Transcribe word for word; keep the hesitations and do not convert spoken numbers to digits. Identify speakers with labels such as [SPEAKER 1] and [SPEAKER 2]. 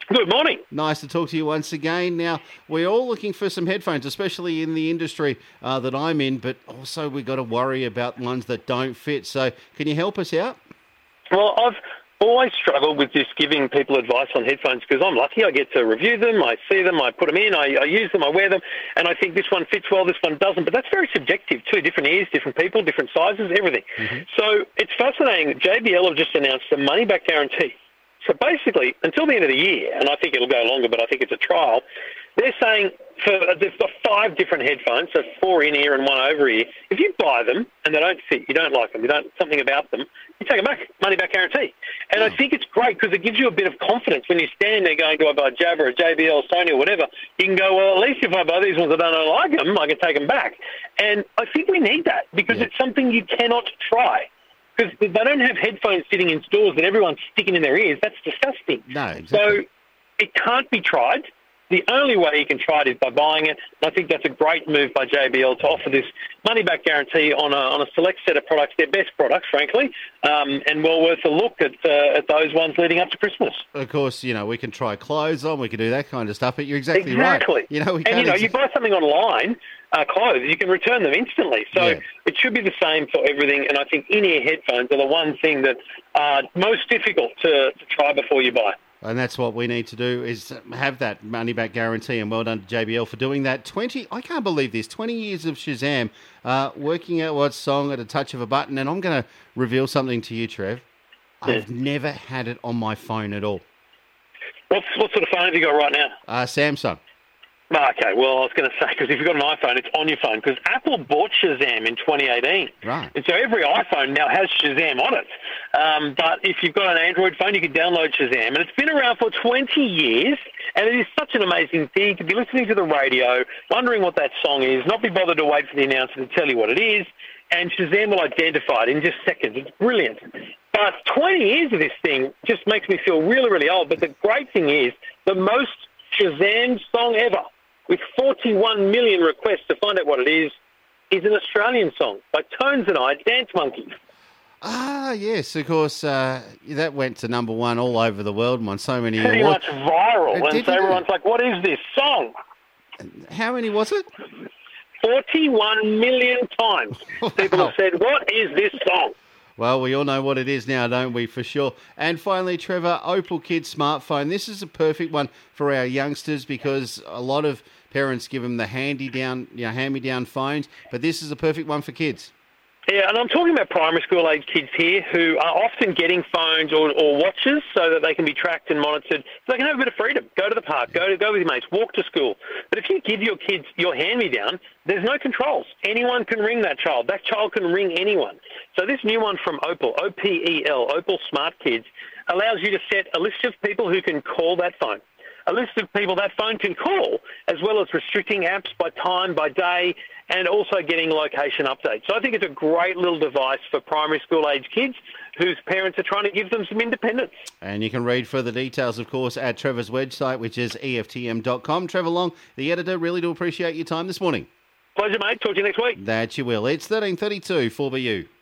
[SPEAKER 1] Good morning.
[SPEAKER 2] Nice to talk to you once again. Now, we're all looking for some headphones, especially in the industry uh, that I'm in, but also we've got to worry about ones that don't fit. So can you help us out?
[SPEAKER 1] Well, I've always struggled with just giving people advice on headphones because I'm lucky. I get to review them, I see them, I put them in, I, I use them, I wear them, and I think this one fits well, this one doesn't. But that's very subjective too. Different ears, different people, different sizes, everything. Mm-hmm. So it's fascinating. J B L have just announced a money-back guarantee. So basically, until the end of the year, and I think it'll go longer, but I think it's a trial, they're saying for they've got five different headphones, so four in-ear and one over-ear. If you buy them and they don't fit, you don't like them, you don't something about them, you take them back, money-back guarantee. And I think it's great because it gives you a bit of confidence when you're standing there going, do I buy a Jabra, a J B L, Sony or whatever? You can go, well, at least if I buy these ones I don't like them, I can take them back. And I think we need that because yeah. it's something you cannot try. Because they don't have headphones sitting in stores that everyone's sticking in their ears. That's disgusting.
[SPEAKER 2] No, exactly.
[SPEAKER 1] So it can't be tried. The only way you can try it is by buying it. And I think that's a great move by J B L to offer this money-back guarantee on a, on a select set of products, their best products, frankly, um, and well worth a look at, uh, at those ones leading up to Christmas.
[SPEAKER 2] Of course, you know, we can try clothes on, we can do that kind of stuff, but you're exactly,
[SPEAKER 1] exactly.
[SPEAKER 2] right. You know, we
[SPEAKER 1] and, you know,
[SPEAKER 2] ex-
[SPEAKER 1] you buy something online, uh, clothes, you can return them instantly. So
[SPEAKER 2] yeah.
[SPEAKER 1] it should be the same for everything, and I think in-ear headphones are the one thing that are most difficult to, to try before you buy.
[SPEAKER 2] And that's what we need to do is have that money-back guarantee, and well done to J B L for doing that. twenty, I can't believe this, twenty years of Shazam, uh, working out what song at a touch of a button, and I'm going to reveal something to you, Trev. Yeah. I've never had it on my phone at all.
[SPEAKER 1] What's, what sort of phone have you got right now?
[SPEAKER 2] Uh, Samsung.
[SPEAKER 1] Okay, well, I was going to say, because if you've got an iPhone, it's on your phone, because Apple bought Shazam in twenty eighteen.
[SPEAKER 2] Right.
[SPEAKER 1] And so every iPhone now has Shazam on it. Um, but if you've got an Android phone, you can download Shazam. And it's been around for twenty years, and it is such an amazing thing to be listening to the radio, wondering what that song is, not be bothered to wait for the announcer to tell you what it is, and Shazam will identify it in just seconds. It's brilliant. But twenty years of this thing just makes me feel really, really old. But the great thing is, the most Shazam song ever, with forty-one million requests to find out what it is, is an Australian song by Tones and I, Dance Monkey.
[SPEAKER 2] Ah, yes, of course. Uh, that went to number one all over the world and won so many
[SPEAKER 1] Pretty
[SPEAKER 2] awards.
[SPEAKER 1] much viral.
[SPEAKER 2] Uh,
[SPEAKER 1] and so everyone's
[SPEAKER 2] it?
[SPEAKER 1] like, what is this song?
[SPEAKER 2] How many was it?
[SPEAKER 1] forty-one million times. People have said, what is this song?
[SPEAKER 2] Well, we all know what it is now, don't we, for sure. And finally, Trevor, Opal Kids smartphone. This is a perfect one for our youngsters because a lot of parents give them the handy-down, you know, hand-me-down phones, but this is a perfect one for kids.
[SPEAKER 1] Yeah, and I'm talking about primary school age kids here who are often getting phones or, or watches so that they can be tracked and monitored, so they can have a bit of freedom. Go to the park, go to go with your mates, walk to school. But if you give your kids your hand-me-down, there's no controls. Anyone can ring that child. That child can ring anyone. So this new one from Opal, O P E L, Opal Smart Kids, allows you to set a list of people who can call that phone. A list of people that phone can call, as well as restricting apps by time, by day, and also getting location updates. So I think it's a great little device for primary school age kids whose parents are trying to give them some independence.
[SPEAKER 2] And you can read further details, of course, at Trevor's website, which is E F T M dot com. Trevor Long, the editor, really do appreciate your time this morning.
[SPEAKER 1] Pleasure, mate. Talk to you next week.
[SPEAKER 2] That you will. It's thirteen thirty-two for B U.